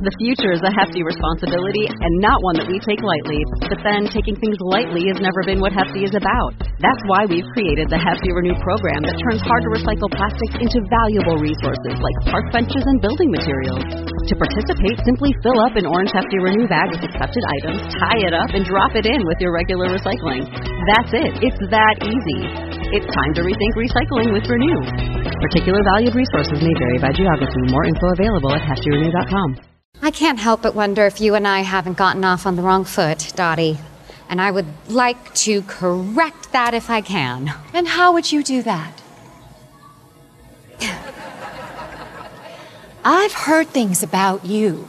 The future is a hefty responsibility and not one that we take lightly. But then, taking things lightly has never been what Hefty is about. That's why we've created the Hefty Renew program that turns hard-to-recycle plastics into valuable resources like park benches and building materials. To participate, simply fill up an orange Hefty Renew bag with accepted items, tie it up, and drop it in with your regular recycling. That's it. It's that easy. It's time to rethink recycling with Renew. Particular valued resources may vary by geography. More info available at heftyrenew.com. I can't help but wonder if you and I haven't gotten off on the wrong foot, Dottie. And I would like to correct that if I can. And how would you do that? I've heard things about you.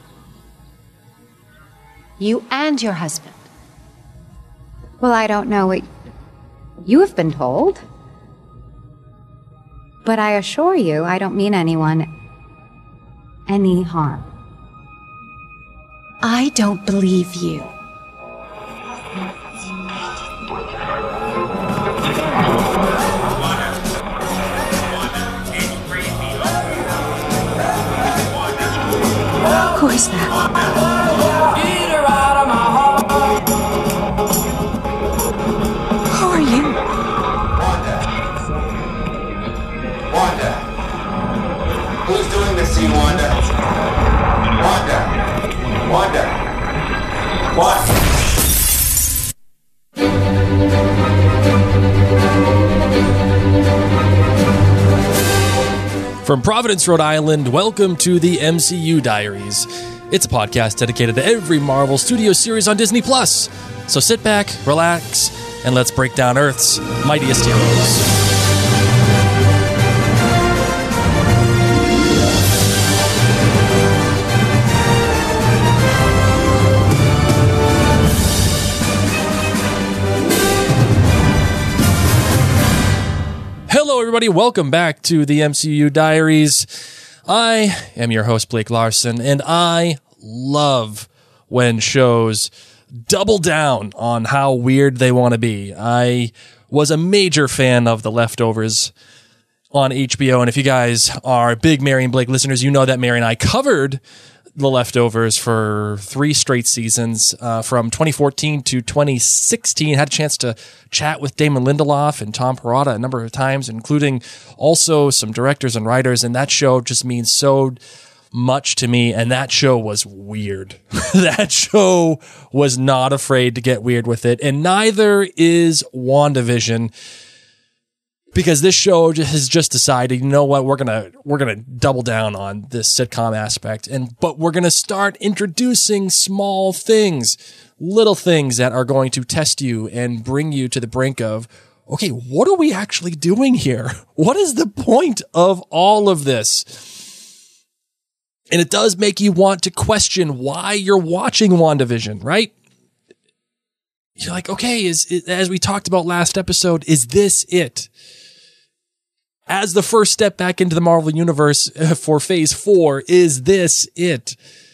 You and your husband. Well, I don't know what you have been told. But I assure you, I don't mean anyone any harm. I don't believe you. Who is that? Who are you? Wanda. Who's doing this to you, Wanda? Wanda. What? From Providence, Rhode Island, welcome to the MCU Diaries. It's a podcast dedicated to every Marvel Studios series on Disney+. So sit back, relax, and let's break down Earth's mightiest heroes. Hello, everybody. Welcome back to the MCU Diaries. I am your host, Blake Larson, and I love when shows double down on how weird they want to be. I was a major fan of The Leftovers on HBO, and if you guys are big Mary and Blake listeners, you know that Mary and I covered The Leftovers for 3 straight seasons from 2014 to 2016. Had a chance to chat with Damon Lindelof and Tom Perrotta a number of times, including also some directors and writers, and that show just means so much to me, and that show was weird. That show was not afraid to get weird with it, and neither is WandaVision. Because this show has just decided, you know what, we're gonna double down on this sitcom aspect, but we're gonna start introducing small things, little things that are going to test you and bring you to the brink of, okay, what are we actually doing here? What is the point of all of this? And it does make you want to question why you're watching WandaVision, right? You're like, okay, as we talked about last episode, is this it? As the first step back into the Marvel Universe for Phase 4, is this it?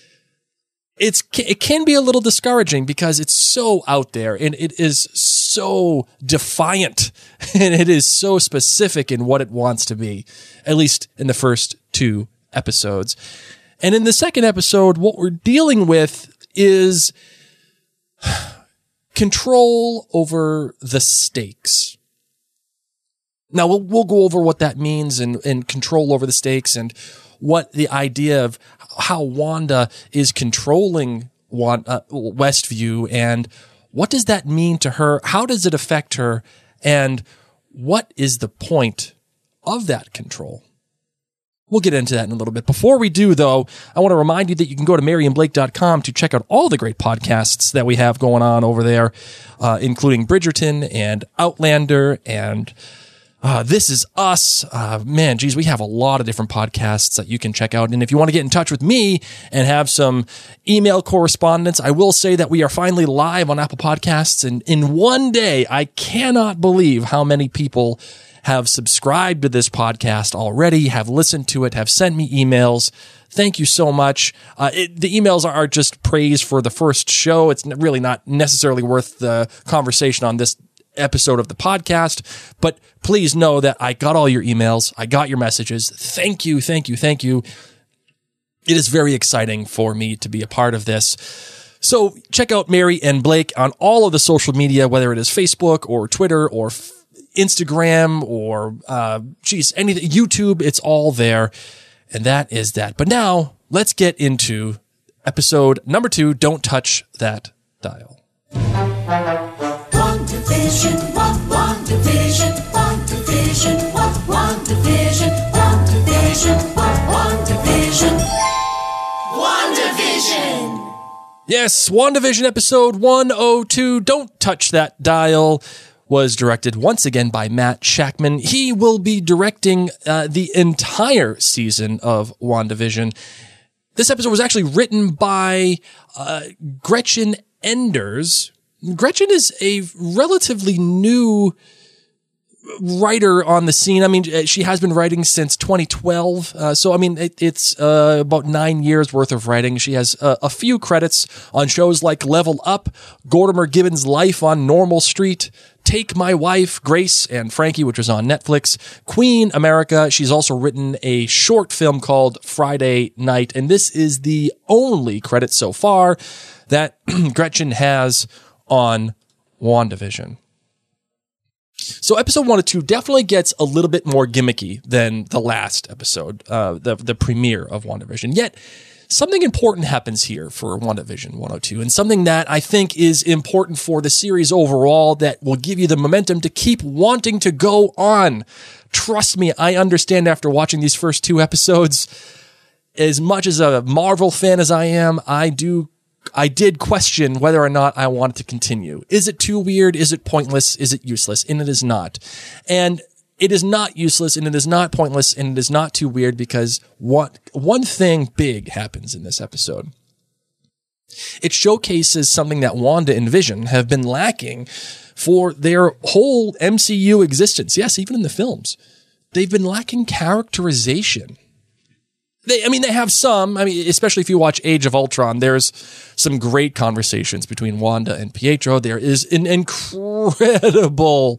It can be a little discouraging because it's so out there and it is so defiant and it is so specific in what it wants to be, at least in the first 2 episodes. And in the second episode, what we're dealing with is control over the stakes. Now, we'll go over what that means and control over the stakes and what the idea of how Wanda is controlling Westview and what does that mean to her? How does it affect her? And what is the point of that control? We'll get into that in a little bit. Before we do, though, I want to remind you that you can go to maryandblake.com to check out all the great podcasts that we have going on over there, including Bridgerton and Outlander and This Is Us. Man, geez, we have a lot of different podcasts that you can check out. And if you want to get in touch with me and have some email correspondence, I will say that we are finally live on Apple Podcasts. And in one day, I cannot believe how many people have subscribed to this podcast already, have listened to it, have sent me emails. Thank you so much. The emails are just praise for the first show. It's really not necessarily worth the conversation on this episode of the podcast, but please know that I got all your emails. I got your messages. Thank you. it is very exciting for me to be a part of this. So check out Mary and Blake on all of the social media, whether it is Facebook or Twitter or Instagram or, anything, YouTube, it's all there. And that is that. But now let's get into episode number 2, Don't Touch That Dial. WandaVision, WandaVision, WandaVision, WandaVision, WandaVision, WandaVision. Yes, WandaVision episode 102, Don't Touch That Dial, was directed once again by Matt Shakman. He will be directing the entire season of WandaVision. This episode was actually written by Gretchen Enders. Gretchen is a relatively new writer on the scene. I mean, she has been writing since 2012. It's about 9 years worth of writing. She has a few credits on shows like Level Up, Gordimer Gibbons' Life on Normal Street, Take My Wife, Grace and Frankie, which was on Netflix, Queen America. She's also written a short film called Friday Night, and this is the only credit so far that Gretchen has on WandaVision. So episode 1 and 2 definitely gets a little bit more gimmicky than the last episode, the premiere of WandaVision. Yet, something important happens here for WandaVision 102, and something that I think is important for the series overall that will give you the momentum to keep wanting to go on. Trust me, I understand after watching these first 2 episodes, as much as a Marvel fan as I am, I did question whether or not I wanted to continue. Is it too weird? Is it pointless? Is it useless? And it is not. And it is not useless, and it is not pointless, and it is not too weird because one thing big happens in this episode. It showcases something that Wanda and Vision have been lacking for their whole MCU existence. Yes, even in the films. They've been lacking characterization. They have some, especially if you watch Age of Ultron, there's some great conversations between Wanda and Pietro. There is an incredible,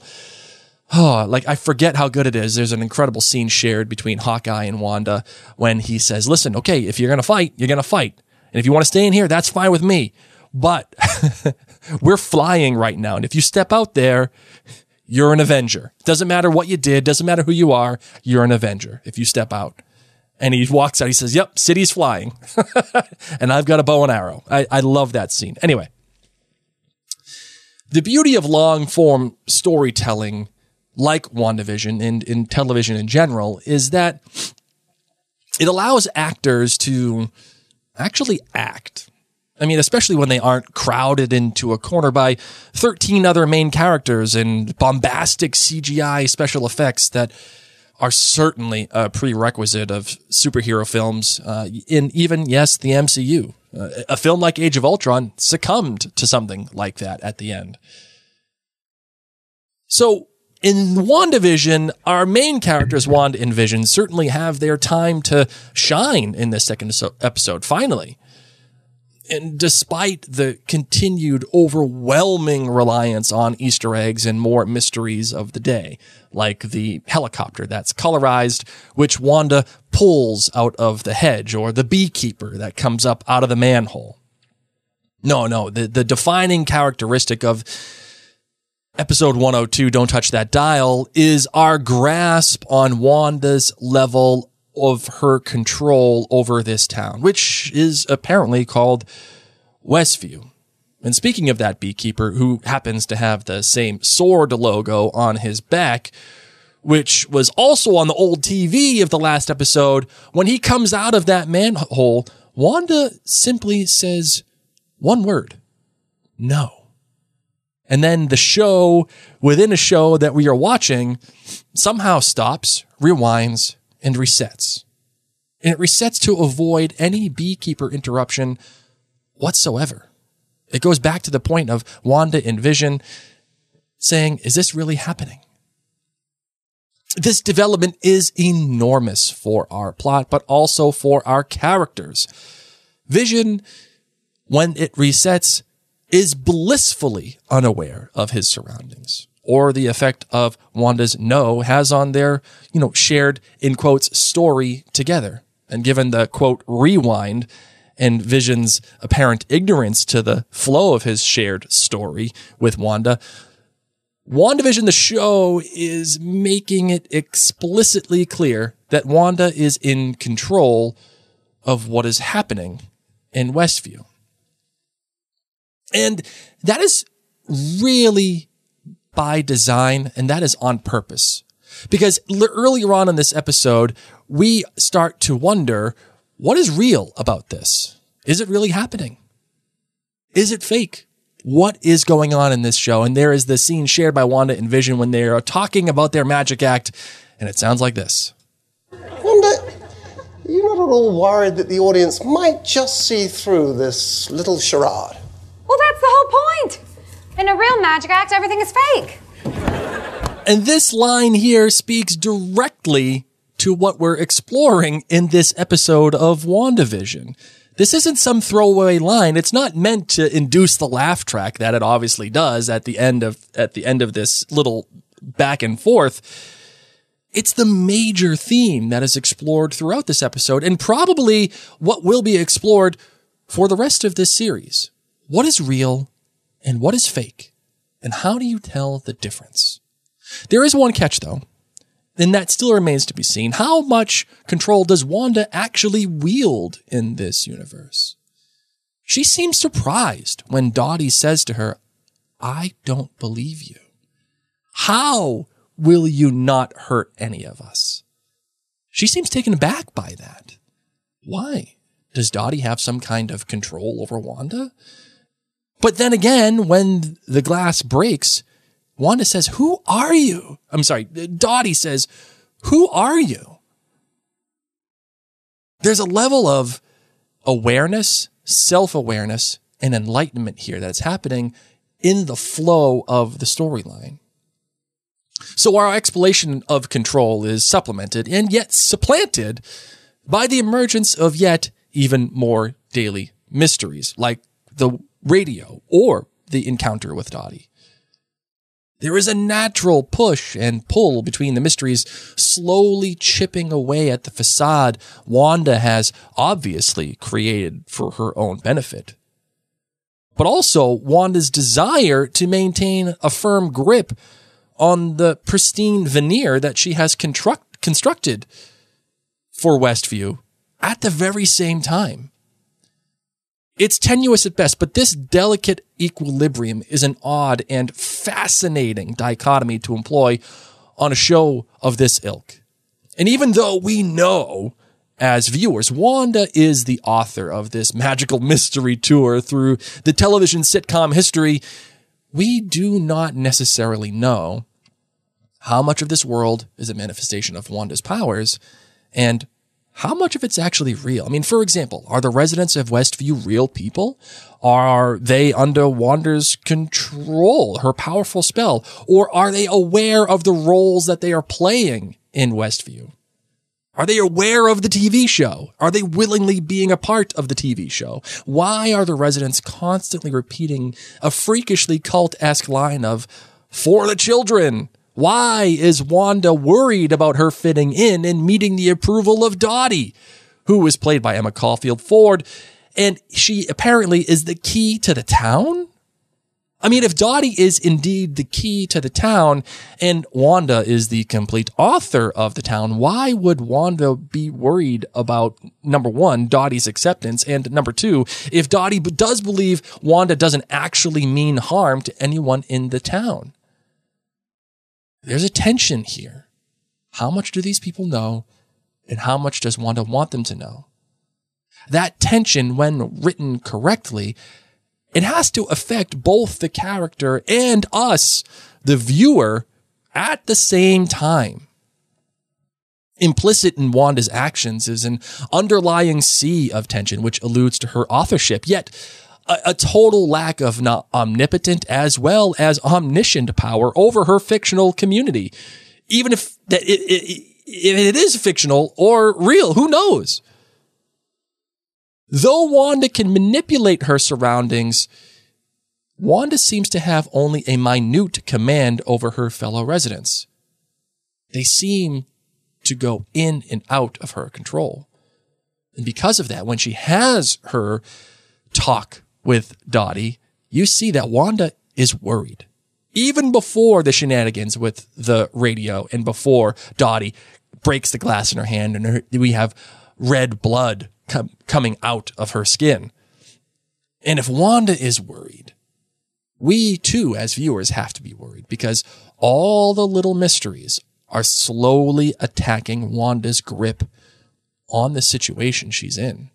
I forget how good it is. There's an incredible scene shared between Hawkeye and Wanda when he says, listen, okay, if you're going to fight, you're going to fight. And if you want to stay in here, that's fine with me. But we're flying right now. And if you step out there, you're an Avenger. Doesn't matter what you did. Doesn't matter who you are. You're an Avenger if you step out. And he walks out, he says, yep, city's flying. And I've got a bow and arrow. I love that scene. Anyway, the beauty of long-form storytelling, like WandaVision and in television in general, is that it allows actors to actually act. Especially when they aren't crowded into a corner by 13 other main characters and bombastic CGI special effects that are certainly a prerequisite of superhero films in even, yes, the MCU. A film like Age of Ultron succumbed to something like that at the end. So in WandaVision, our main characters, Wanda and Vision, certainly have their time to shine in this second episode, finally. And despite the continued overwhelming reliance on Easter eggs and more mysteries of the day, like the helicopter that's colorized, which Wanda pulls out of the hedge, or the beekeeper that comes up out of the manhole. No, the defining characteristic of episode 102, Don't Touch That Dial, is our grasp on Wanda's level of her control over this town, which is apparently called Westview. And speaking of that beekeeper, who happens to have the same sword logo on his back, which was also on the old TV of the last episode, when he comes out of that manhole, Wanda simply says one word: no. And then the show within a show that we are watching somehow stops, rewinds, and resets. And it resets to avoid any beekeeper interruption whatsoever. It goes back to the point of Wanda and Vision saying, is this really happening? This development is enormous for our plot, but also for our characters. Vision, when it resets, is blissfully unaware of his surroundings, or the effect of Wanda's no has on their, shared, in quotes, story together. And given the, quote, rewind and Vision's apparent ignorance to the flow of his shared story with Wanda, WandaVision, the show, is making it explicitly clear that Wanda is in control of what is happening in Westview. And that is really by design, and that is on purpose. Because earlier on in this episode, we start to wonder, what is real about this? Is it really happening? Is it fake? What is going on in this show? And there is the scene shared by Wanda and Vision when they are talking about their magic act, and it sounds like this. Wanda, you're not at all worried that the audience might just see through this little charade? Well, that's the whole point. In a real magic act, everything is fake. And this line here speaks directly to what we're exploring in this episode of WandaVision. This isn't some throwaway line. It's not meant to induce the laugh track that it obviously does at the end of this little back and forth. It's the major theme that is explored throughout this episode, and probably what will be explored for the rest of this series. What is real and what is fake? And how do you tell the difference? There is one catch, though, and that still remains to be seen. How much control does Wanda actually wield in this universe? She seems surprised when Dottie says to her, "I don't believe you. How will you not hurt any of us?" She seems taken aback by that. Why? Does Dottie have some kind of control over Wanda? But then again, when the glass breaks, Wanda says, "Who are you?" I'm sorry, Dottie says, "Who are you?" There's a level of awareness, self-awareness, and enlightenment here that's happening in the flow of the storyline. So our exploration of control is supplemented and yet supplanted by the emergence of yet even more daily mysteries, like the radio or the encounter with Dottie. There is a natural push and pull between the mysteries, slowly chipping away at the facade Wanda has obviously created for her own benefit. But also Wanda's desire to maintain a firm grip on the pristine veneer that she has constructed for Westview at the very same time. It's tenuous at best, but this delicate equilibrium is an odd and fascinating dichotomy to employ on a show of this ilk. And even though we know, as viewers, Wanda is the author of this magical mystery tour through the television sitcom history, we do not necessarily know how much of this world is a manifestation of Wanda's powers and how much of it's actually real. I mean, for example, are the residents of Westview real people? Are they under Wanda's control, her powerful spell? Or are they aware of the roles that they are playing in Westview? Are they aware of the TV show? Are they willingly being a part of the TV show? Why are the residents constantly repeating a freakishly cult-esque line of, "For the children"? Why is Wanda worried about her fitting in and meeting the approval of Dottie, who is played by Emma Caulfield Ford, and she apparently is the key to the town? I mean, if Dottie is indeed the key to the town and Wanda is the complete author of the town, why would Wanda be worried about, number one, Dottie's acceptance, and number two, if Dottie does believe Wanda doesn't actually mean harm to anyone in the town? There's a tension here. How much do these people know, and how much does Wanda want them to know? That tension, when written correctly, it has to affect both the character and us, the viewer, at the same time. Implicit in Wanda's actions is an underlying sea of tension, which alludes to her authorship, yet a total lack of not omnipotent as well as omniscient power over her fictional community. Even if it is fictional or real, who knows? Though Wanda can manipulate her surroundings, Wanda seems to have only a minute command over her fellow residents. They seem to go in and out of her control. And because of that, when she has her talk with Dottie, you see that Wanda is worried. Even before the shenanigans with the radio and before Dottie breaks the glass in her hand and we have red blood coming out of her skin. And if Wanda is worried, we too, as viewers, have to be worried because all the little mysteries are slowly attacking Wanda's grip on the situation she's in.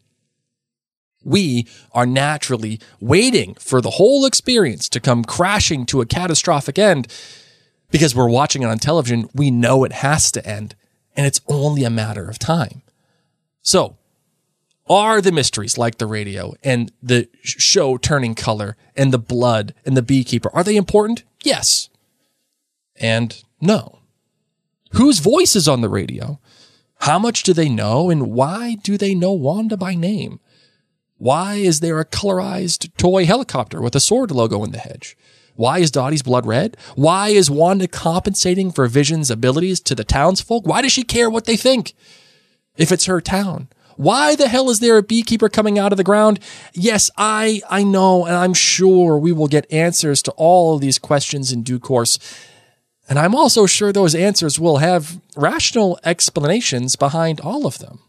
We are naturally waiting for the whole experience to come crashing to a catastrophic end because we're watching it on television. We know it has to end, and it's only a matter of time. So, are the mysteries like the radio and the show turning color and the blood and the beekeeper, are they important? Yes. And no. Whose voice is on the radio? How much do they know, and why do they know Wanda by name? Why is there a colorized toy helicopter with a sword logo in the hedge? Why is Dottie's blood red? Why is Wanda compensating for Vision's abilities to the townsfolk? Why does she care what they think if it's her town? Why the hell is there a beekeeper coming out of the ground? Yes, I know, and I'm sure we will get answers to all of these questions in due course. And I'm also sure those answers will have rational explanations behind all of them.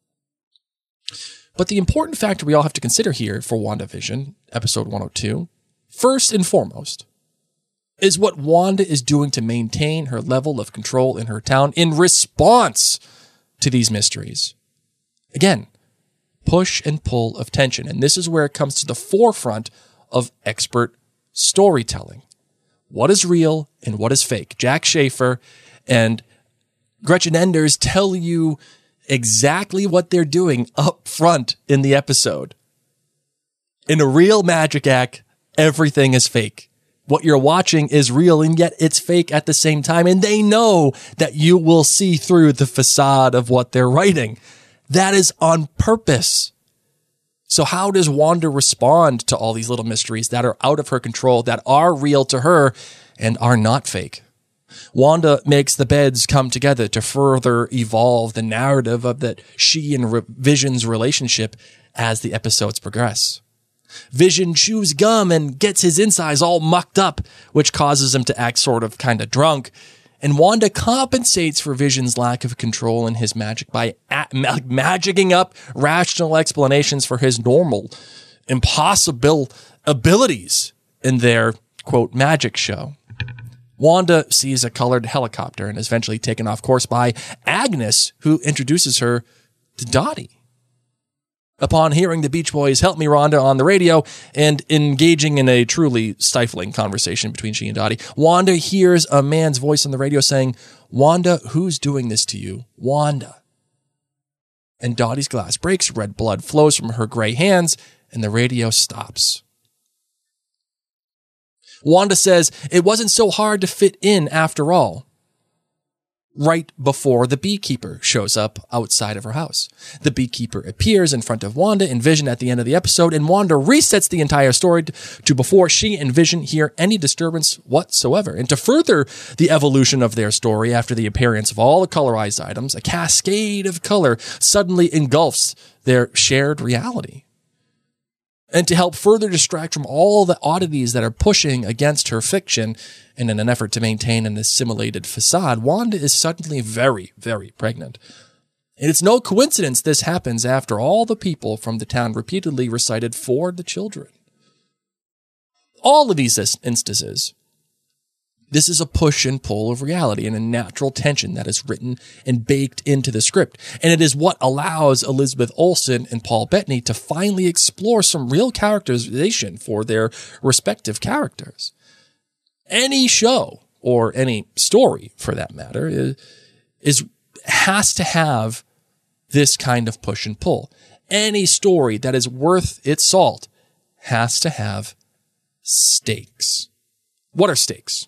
But the important factor we all have to consider here for WandaVision, episode 102, first and foremost, is what Wanda is doing to maintain her level of control in her town in response to these mysteries. Again, push and pull of tension. And this is where it comes to the forefront of expert storytelling. What is real and what is fake? Jack Schaefer and Gretchen Enders tell you exactly what they're doing up front in the episode. In a real magic act, everything is fake. What you're watching is real, and yet it's fake at the same time. And they know that you will see through the facade of what they're writing. That is on purpose. So how does Wanda respond to all these little mysteries that are out of her control, that are real to her and are not fake? Wanda makes the beds come together to further evolve the narrative of that she and Vision's relationship as the episodes progress. Vision chews gum and gets his insides all mucked up, which causes him to act sort of kind of drunk. And Wanda compensates for Vision's lack of control in his magic by magicking up rational explanations for his normal, impossible abilities in their, quote, magic show. Wanda sees a colored helicopter and is eventually taken off course by Agnes, who introduces her to Dottie. Upon hearing the Beach Boys' Help Me Rhonda on the radio and engaging in a truly stifling conversation between she and Dottie, Wanda hears a man's voice on the radio saying, "Wanda, who's doing this to you? Wanda." And Dottie's glass breaks, red blood flows from her gray hands, and the radio stops. Wanda says it wasn't so hard to fit in after all. Right before the beekeeper shows up outside of her house. The beekeeper appears in front of Wanda and Vision at the end of the episode, and Wanda resets the entire story to before she and Vision hear any disturbance whatsoever. And to further the evolution of their story after the appearance of all the colorized items, a cascade of color suddenly engulfs their shared reality. And to help further distract from all the oddities that are pushing against her fiction, and in an effort to maintain an assimilated facade, Wanda is suddenly very, very pregnant. And it's no coincidence this happens after all the people from the town repeatedly recited for the children. All of these instances, this is a push and pull of reality and a natural tension that is written and baked into the script. And it is what allows Elizabeth Olsen and Paul Bettany to finally explore some real characterization for their respective characters. Any show, or any story for that matter, has to have this kind of push and pull. Any story that is worth its salt has to have stakes. What are stakes?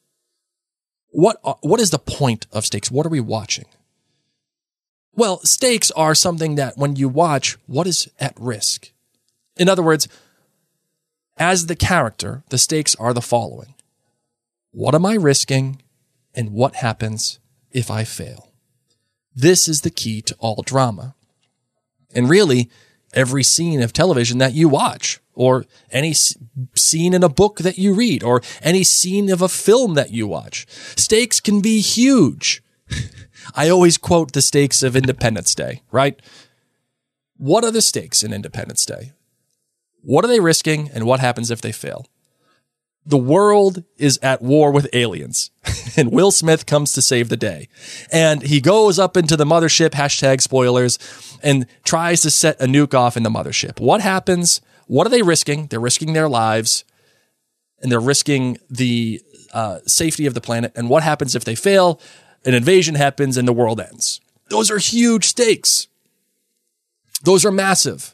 What is the point of stakes? What are we watching? Well, stakes are something that when you watch, what is at risk? In other words, as the character, the stakes are the following. What am I risking, and what happens if I fail? This is the key to all drama. And really, every scene of television that you watch, or any scene in a book that you read, or any scene of a film that you watch, stakes can be huge. I always quote the stakes of Independence Day, right? What are the stakes in Independence Day? What are they risking, and what happens if they fail? The world is at war with aliens, and Will Smith comes to save the day. And he goes up into the mothership, hashtag spoilers, and tries to set a nuke off in the mothership. What happens? What are they risking? They're risking their lives, and they're risking the safety of the planet. And what happens if they fail? An invasion happens and the world ends. Those are huge stakes. Those are massive.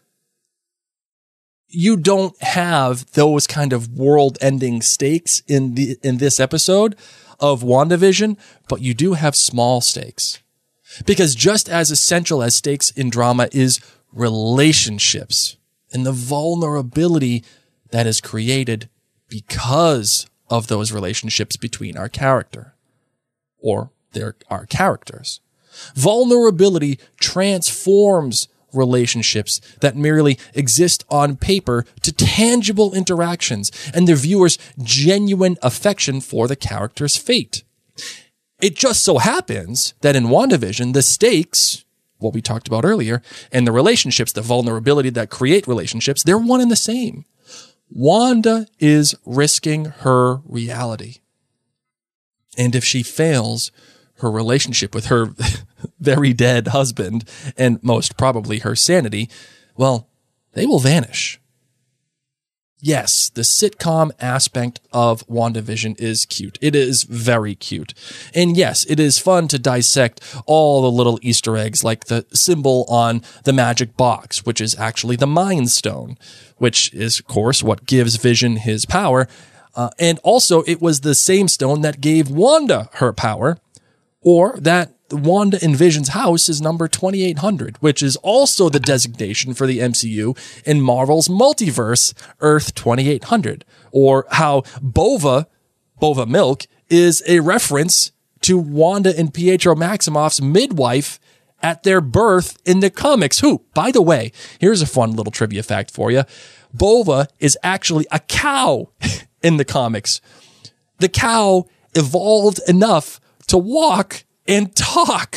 You don't have those kind of world-ending stakes in this episode of WandaVision, but you do have small stakes. Because just as essential as stakes in drama is relationships and the vulnerability that is created because of those relationships between our character or our characters. Vulnerability transforms relationships that merely exist on paper to tangible interactions and the viewer's genuine affection for the character's fate. It just so happens that in WandaVision, the stakes, what we talked about earlier, and the relationships, the vulnerability that create relationships, they're one and the same. Wanda is risking her reality. And if she fails her relationship with her very dead husband, and most probably her sanity, well, they will vanish. Yes, the sitcom aspect of WandaVision is cute. It is very cute. And yes, it is fun to dissect all the little Easter eggs, like the symbol on the magic box, which is actually the Mind Stone, which is, of course, what gives Vision his power. And also, it was the same stone that gave Wanda her power, or that Wanda in Vision's house is number 2800, which is also the designation for the MCU in Marvel's multiverse, Earth 2800, or how Bova milk, is a reference to Wanda and Pietro Maximoff's midwife at their birth in the comics, who, by the way, here's a fun little trivia fact for you. Bova is actually a cow in the comics. The cow evolved enough to walk and talk.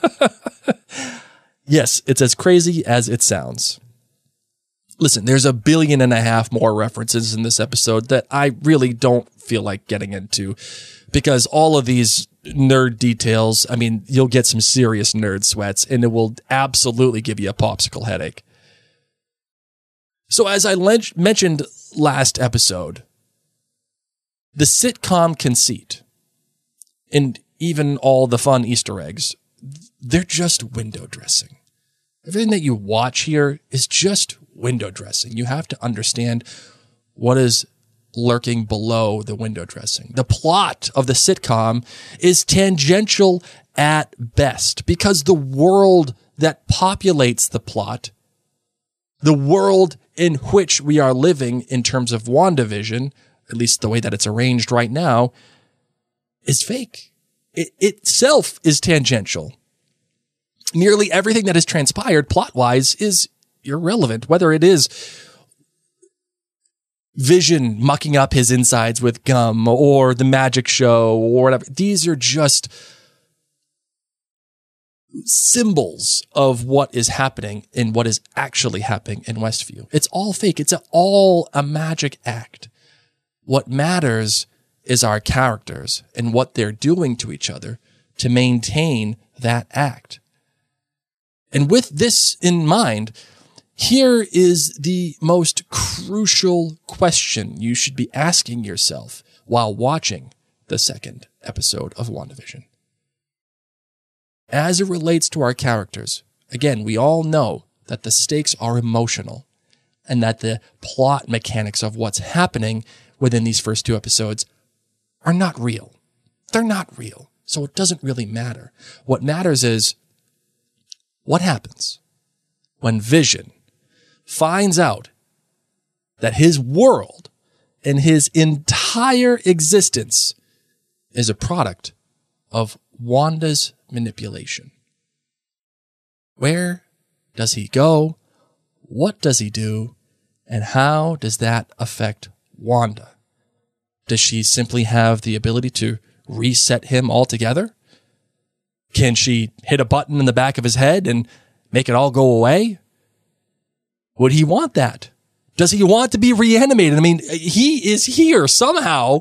Yes, it's as crazy as it sounds. Listen, there's 1.5 billion more references in this episode that I really don't feel like getting into, because all of these nerd details, I mean, you'll get some serious nerd sweats, and it will absolutely give you a popsicle headache. So as I mentioned last episode, the sitcom conceit, and even all the fun Easter eggs, they're just window dressing. Everything that you watch here is just window dressing. You have to understand what is lurking below the window dressing. The plot of the sitcom is tangential at best, because the world that populates the plot, the world in which we are living in terms of WandaVision, at least the way that it's arranged right now, is fake. It itself is tangential. Nearly everything that has transpired plot-wise is irrelevant, whether it is Vision mucking up his insides with gum, or the magic show, or whatever. These are just symbols of what is happening and what is actually happening in Westview. It's all fake. It's all a magic act. What matters is our characters and what they're doing to each other to maintain that act. And with this in mind, here is the most crucial question you should be asking yourself while watching the second episode of WandaVision. As it relates to our characters, again, we all know that the stakes are emotional, and that the plot mechanics of what's happening within these first 2 episodes are not real. They're not real, so it doesn't really matter. What matters is what happens when Vision finds out that his world and his entire existence is a product of Wanda's manipulation. Where does he go? What does he do? And how does that affect Wanda? Does she simply have the ability to reset him altogether? Can she hit a button in the back of his head and make it all go away? Would he want that? Does he want to be reanimated? I mean, he is here somehow.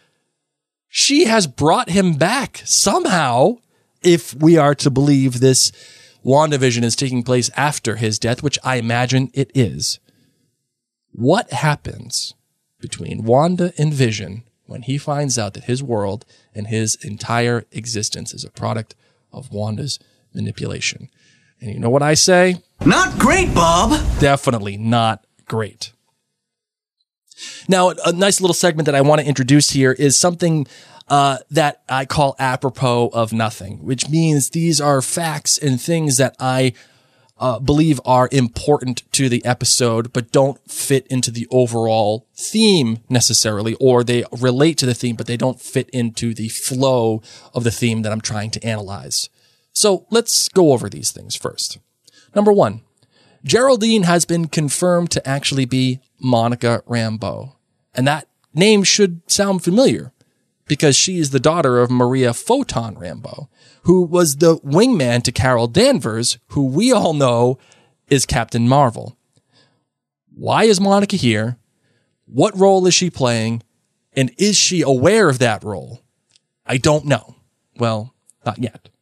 She has brought him back somehow, if we are to believe this WandaVision is taking place after his death, which I imagine it is. What happens between Wanda and Vision when he finds out that his world and his entire existence is a product of Wanda's manipulation? And you know what I say? Not great, Bob. Definitely not great. Now, a nice little segment that I want to introduce here is something that I call apropos of nothing, which means these are facts and things that I believe are important to the episode, but don't fit into the overall theme necessarily, or they relate to the theme, but they don't fit into the flow of the theme that I'm trying to analyze. So let's go over these things first. Number one, Geraldine has been confirmed to actually be Monica Rambeau. And that name should sound familiar because she is the daughter of Maria Photon Rambeau, who was the wingman to Carol Danvers, who we all know is Captain Marvel. Why is Monica here? What role is she playing? And is she aware of that role? I don't know. Well, not yet.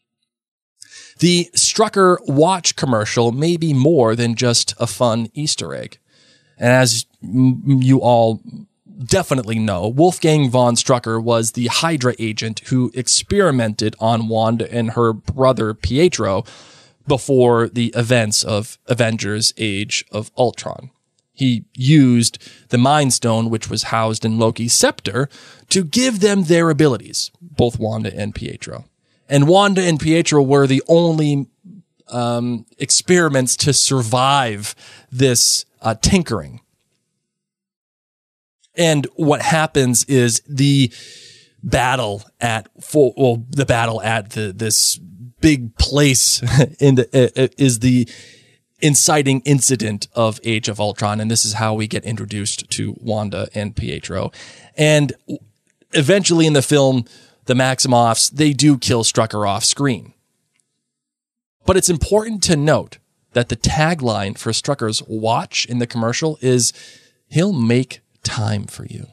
The Strucker watch commercial may be more than just a fun Easter egg. And as you all definitely know, Wolfgang von Strucker was the Hydra agent who experimented on Wanda and her brother Pietro before the events of Avengers Age of Ultron. He used the Mind Stone, which was housed in Loki's scepter, to give them their abilities, both Wanda and Pietro. And Wanda and Pietro were the only experiments to survive this tinkering. And what happens is the battle at this big place is the inciting incident of Age of Ultron, and this is how we get introduced to Wanda and Pietro. And eventually in the film, the Maximoffs, they do kill Strucker off screen. But it's important to note that the tagline for Strucker's watch in the commercial is, "He'll make time for you."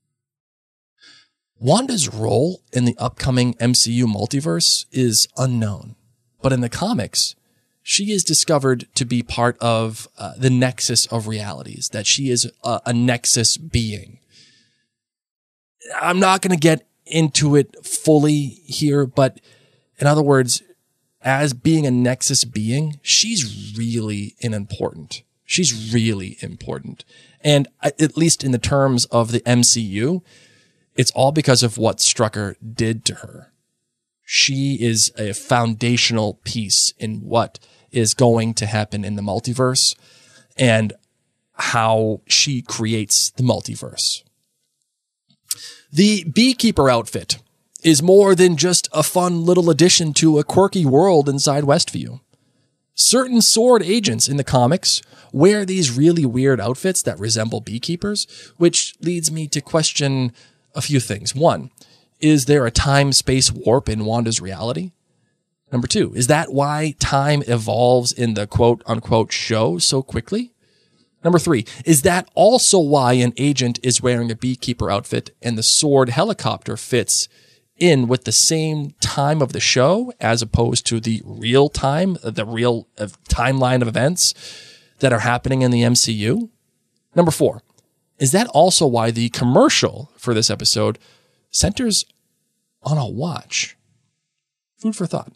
Wanda's role in the upcoming MCU multiverse is unknown, but in the comics, she is discovered to be part of the nexus of realities, that she is a nexus being. I'm not going to get into it fully here, but in other words, as being a nexus being, she's really important. She's really important. And at least in the terms of the MCU, it's all because of what Strucker did to her. She is a foundational piece in what is going to happen in the multiverse and how she creates the multiverse. The Beekeeper outfit is more than just a fun little addition to a quirky world inside Westview. Certain SWORD agents in the comics wear these really weird outfits that resemble beekeepers, which leads me to question a few things. One, is there a time-space warp in Wanda's reality? Number two, is that why time evolves in the quote-unquote show so quickly? Number three, is that also why an agent is wearing a beekeeper outfit and the SWORD helicopter fits in with the same time of the show as opposed to the real time, the real timeline of events that are happening in the MCU? Number four, is that also why the commercial for this episode centers on a watch? Food for thought.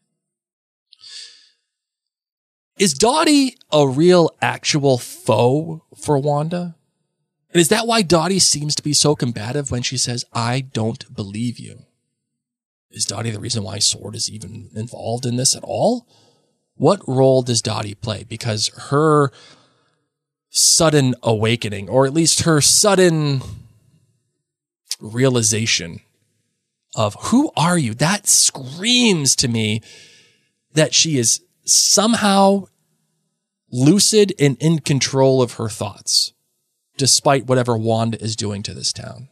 Is Dottie a real actual foe for Wanda? And is that why Dottie seems to be so combative when she says, "I don't believe you"? Is Dottie the reason why SWORD is even involved in this at all? What role does Dottie play? Because her sudden awakening, or at least her sudden realization of who are you, that screams to me that she is somehow lucid and in control of her thoughts, despite whatever Wanda is doing to this town.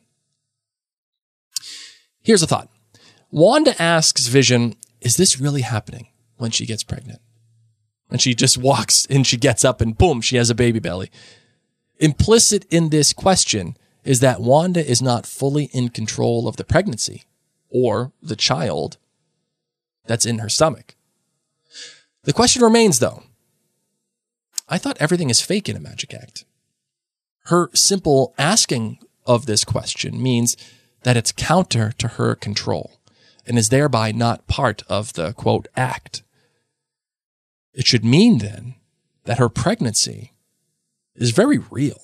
Here's a thought. Wanda asks Vision, is this really happening when she gets pregnant? And she just walks and she gets up and boom, she has a baby belly. Implicit in this question is that Wanda is not fully in control of the pregnancy or the child that's in her stomach. The question remains, though. I thought everything is fake in a magic act. Her simple asking of this question means that it's counter to her control and is thereby not part of the, quote, act. It should mean, then, that her pregnancy is very real.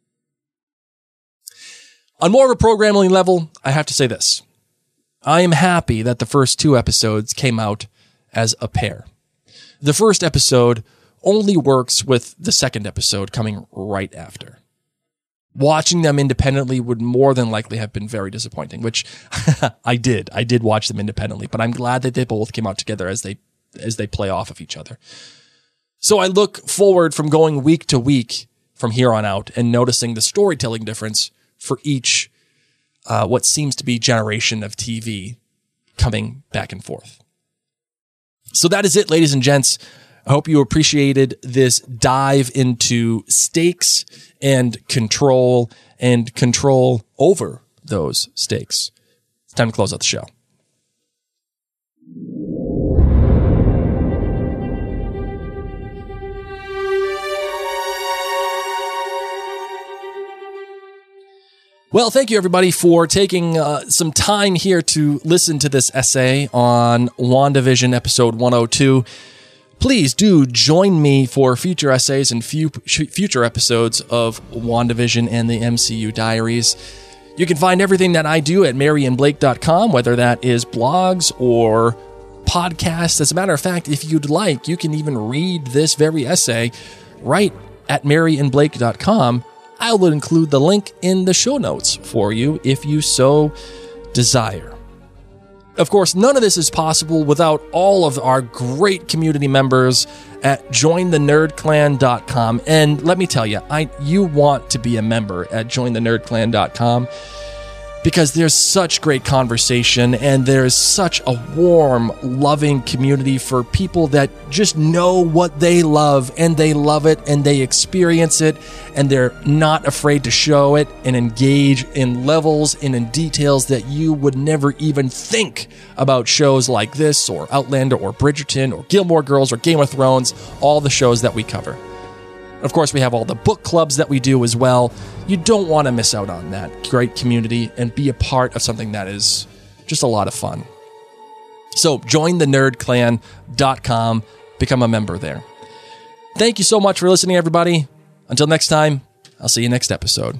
On more of a programming level, I have to say this. I am happy that the first 2 episodes came out as a pair. The first episode only works with the second episode coming right after. Watching them independently would more than likely have been very disappointing, which I did. I did watch them independently, but I'm glad that they both came out together as they play off of each other. So I look forward from going week to week from here on out and noticing the storytelling difference for each what seems to be generation of TV coming back and forth. So that is it, ladies and gents. I hope you appreciated this dive into stakes and control over those stakes. It's time to close out the show. Well, thank you, everybody, for taking some time here to listen to this essay on WandaVision episode 102. Please do join me for future essays and future episodes of WandaVision and the MCU Diaries. You can find everything that I do at maryandblake.com, whether that is blogs or podcasts. As a matter of fact, if you'd like, you can even read this very essay right at maryandblake.com. I will include the link in the show notes for you if you so desire. Of course, none of this is possible without all of our great community members at jointhenerdclan.com. And let me tell you, you want to be a member at jointhenerdclan.com because there's such great conversation and there's such a warm, loving community for people that just know what they love and they love it and they experience it and they're not afraid to show it and engage in levels and in details that you would never even think about shows like this or Outlander or Bridgerton or Gilmore Girls or Game of Thrones, all the shows that we cover. Of course, we have all the book clubs that we do as well. You don't want to miss out on that great community and be a part of something that is just a lot of fun. So jointhenerdclan.com, become a member there. Thank you so much for listening, everybody. Until next time, I'll see you next episode.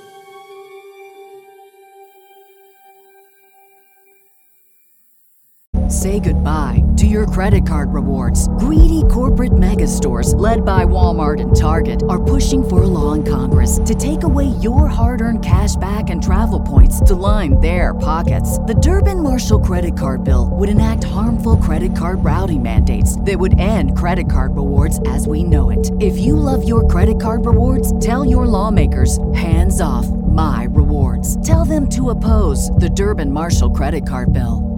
Say goodbye to your credit card rewards. Greedy corporate mega stores, led by Walmart and Target, are pushing for a law in Congress to take away your hard-earned cash back and travel points to line their pockets. The Durbin-Marshall credit card bill would enact harmful credit card routing mandates that would end credit card rewards as we know it. If you love your credit card rewards, tell your lawmakers, hands off my rewards. Tell them to oppose the Durbin-Marshall credit card bill.